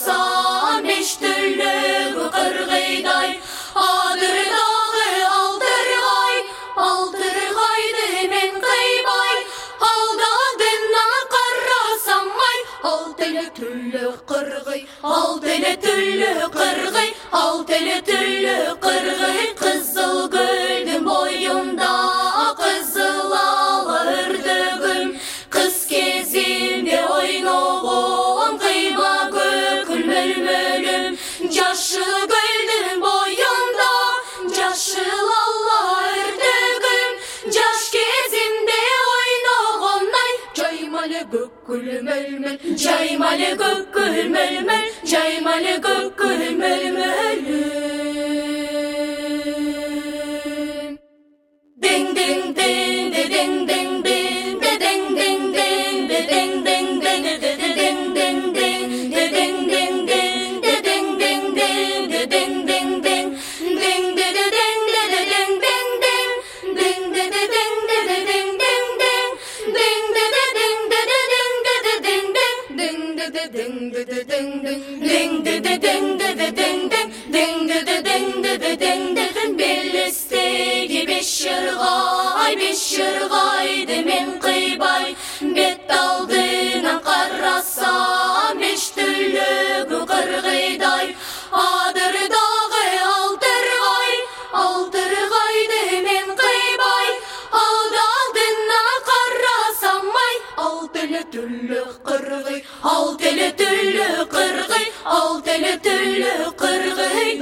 қарасам, беш түрлі қырғидай, адырдағы алтырғайды мен қайбай, алдадына қарасам ай, алтылы түрлі қырғи, алтылы түрлі қырғи, алтылы түрлі қырғи, қызыл гүлдің бойында қызыл ала үрдігім, қыз кезінде ойнауым қима көкіл мөлмөлім, жашыл гүлдің бойында жашыл ала үрдігім, жаш кезімде ойнағанай, жаймалы көкіл мөлмөл, жаймалы көкіл мөлмөл, жаймалы көкіл мөлмөлім. Дing ding ding ding ding ding ding ding ding ding ding ding ding ding ding ding Белестегі беш жырғайды мен қибай, бет алдынан қарасам, беш түрлі қырғидай, адырдағы алтырғайды мен қибай, алдадына қарасам ай, алтылы түрлі қырғи, алтылы түрлі қырғи, алтылы түрлі қырғи.